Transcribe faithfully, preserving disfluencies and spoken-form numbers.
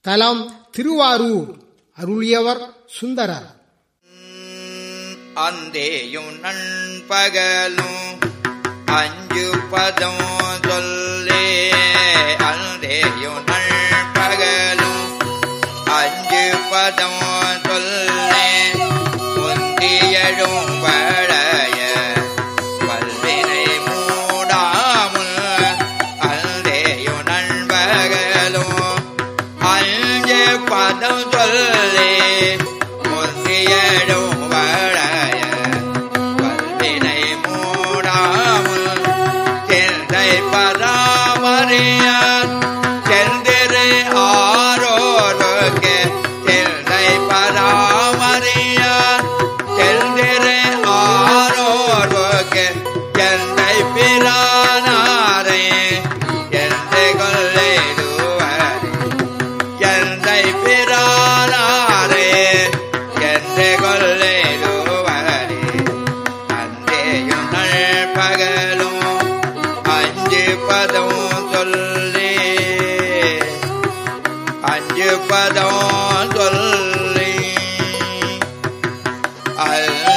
தலம் திருவாரூர். அருளியவர் சுந்தரர். அந்தேயும் நண்பகலும் அஞ்சு பதம் சொல்லே. அந்தேயும் நண்பகலும் அஞ்சு பதம் சொல்லே. முந்தியழும் வளைய வல்வினை மூடாமுல். அந்தேயும் நண்பகலும் அஞ்சு பதம் சொல்லே. முந்தியழும் வளைய வல்வினை மூடாமுல். செந்தை பராமரியார் செந்திரு ஆரோருக்கு. செந்தை பராமரியார் செந்திரு ஆரோருக்கு. செந்தை பிரானாரே எந்தை கொள்ளைதுவரே. செந்தை பிரானாரே எந்தை கொள்ளைதுவரே. அந்தேயும் நண்பகலும் அஞ்சு பதம் சொல்லி. அஞ்சு பதம் சொல்லி.